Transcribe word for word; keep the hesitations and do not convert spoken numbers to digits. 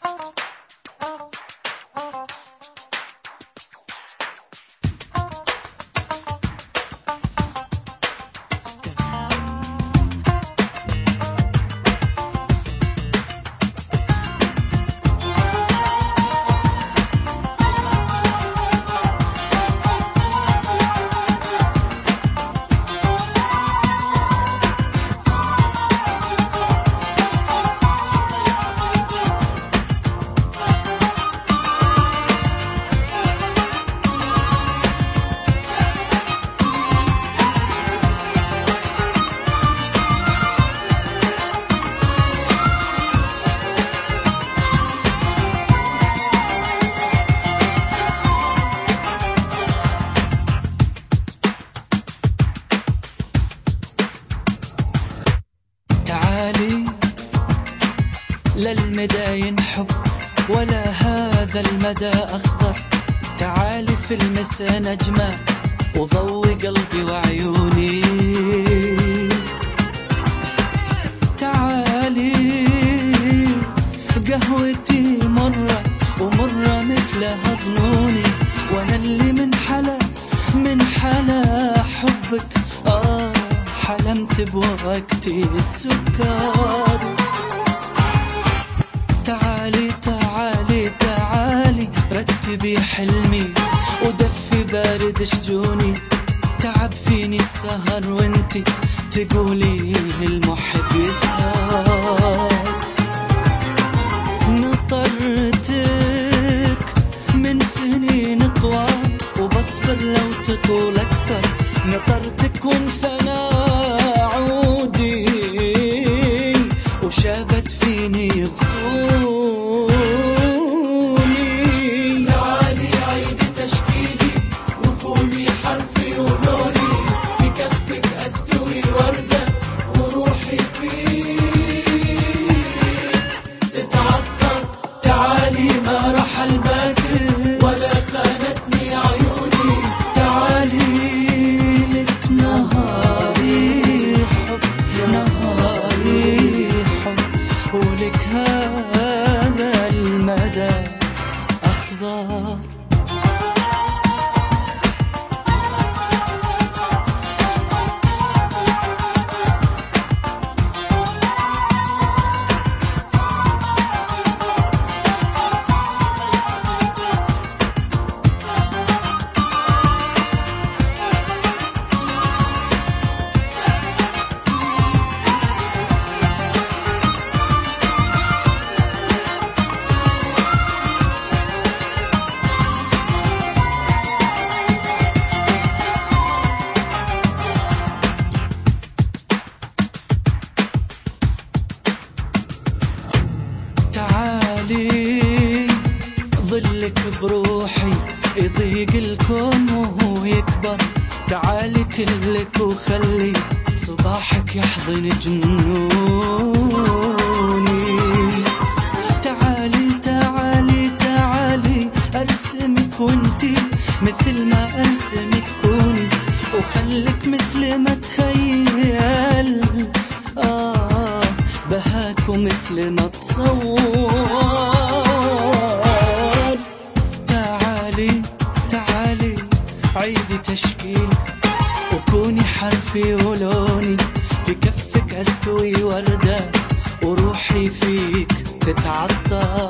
لا المدى ينحب ولا هذا المدى أخضر. تعالي في المساء نجمة وضوي قلبي وعيوني. تعالي قهوتي مرة ومرة مثلها ظنوني، وانا اللي من حلا من حلا حبك آه حلمت بوقتي السكر. تعالي تعالي تعالي رتبي حلمي ودفي بارد شجوني. تعب فيني السهر وانتي تقولين المحب يسهر. نطرتك من سنين طوال وبصبر لو تطول أكثر. نطرتك وانثنى عودي وشابت فيني غصوني. تعالي عيدي تشكيلي وكوني حرفي ولوني، في كفك أستوي وردة وروحي فيك تتعطر. تعالي ما راح الباكر ولا خانتني عيوني. تعالي لك نهاري حب نهاري حب ولك هذا المدى أخضر. تعالي ظلك بروحي يضيق الكون وهو يكبر. تعالي كلك وخلي صباحك يحضن جنوني. تعالي تعالي تعالي ارسمك وانتي مثل ما ارسمك كوني، وخلك مثل ما تخيل آه بهاك ومثل ما تصور. تعالي تعالي عيدي تشكيل وكوني حرفي ولوني، في كفك أستوي وردة وروحي فيك تتعطر.